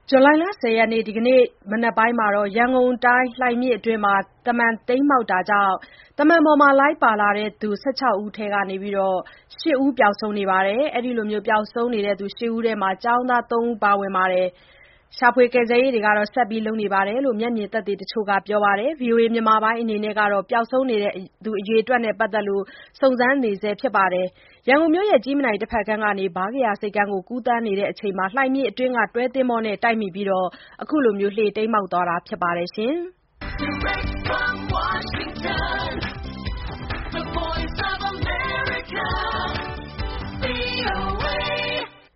ဇူလိုင် 10 ရက် ဒီကနေ့မနက်ပိုင်းမှာ ရန်ကုန်တိုင်းလှိုင်မြစ်အတွင်း သမံတိမ်းမှောက်တာကြောင့် သမံပေါ်လိုက်ပါလာသူ 16 ဦးထဲက 8 ဦးပျောက်ဆုံးနေပြီး အဲဒီလိုပျောက်ဆုံးနေသူ 8 ဦးထဲမှာ ကျောင်းသား 3 ဦးပါဝင်ပါတယ်။ ရှာဖွေကယ်ဆယ်ရေးတွေ ဆက်လုပ်နေတယ်လို့ မျက်မြင်သက်သေတချို့ကပြောပါတယ်။ VOA အနေနဲ့ ပျောက်ဆုံးနေသူအရေအတွက်နဲ့ပတ်သက်လို့ စုံစမ်းနေဆဲဖြစ်ပါတယ်။ ရန်ကုန်မြို့ ကြည့်မြင်တိုင်တဘက်ကမ်းကနေ ဗားကရာဆိပ်ကမ်းကို ကူးသန်းနေတဲ့အချိန် လှိုင်မြစ်အတွင်းက တွဲသင်္ဘောနဲ့တိုက်မိပြီး အခုလို လှေတိမ်းမှောက်သွားတာဖြစ်ပါတယ်။